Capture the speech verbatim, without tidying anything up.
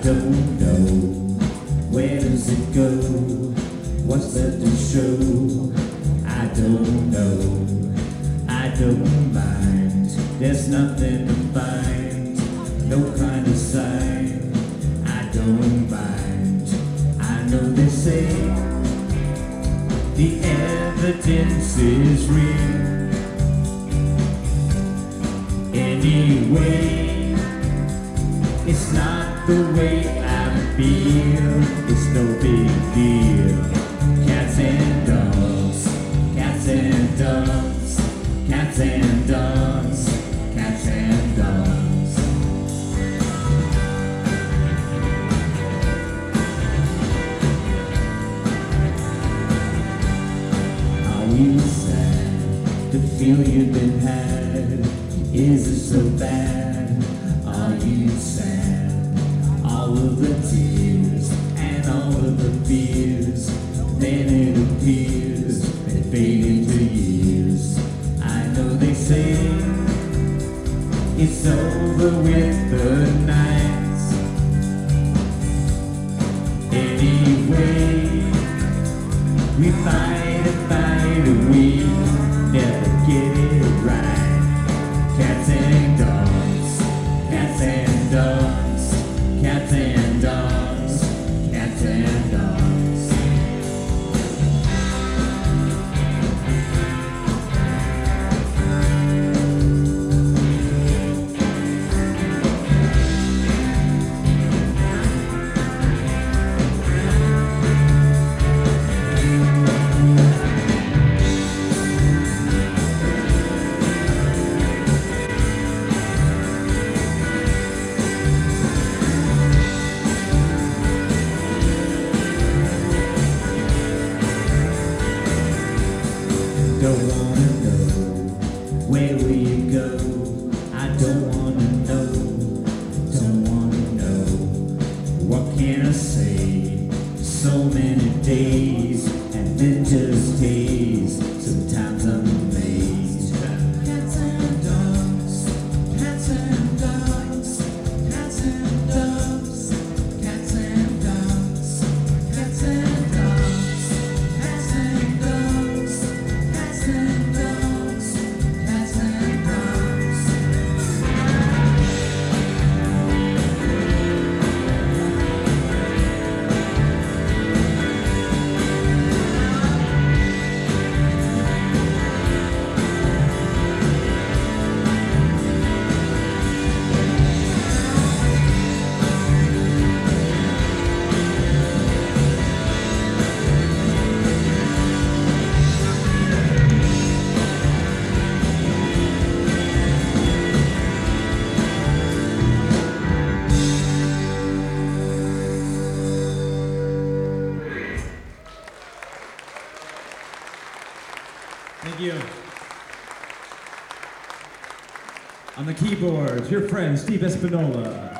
don't know. Where does it go? What's left to show? I don't know. I don't mind. There's nothing to find. No kind of sign. I don't mind. I know they say the evidence is real. Anyway, it's not the way I feel. It's no big deal. Cats and dogs, cats and dogs, cats and dogs, cats and dogs. Are you sad to feel you've been had? Is it so bad? Are you sad? All of the tears and all of the fears, then it appears they fade into years. I know they say it's over with the nights. Anyway, we fight and fight and we never get it right. Cats and dogs, cats and dogs, cats and dogs, cats and dogs. Don't wanna know, where will you go? I don't wanna know, don't wanna know. What can I say? So many days, and then just days. Sometimes I'm amazed. Cats and dogs, cats and dogs, cats and dogs, cats and dogs, cats and dogs, cats and dogs. Cats and dogs, cats and dogs. Thank you. On the keyboards, your friend Steve Espinola.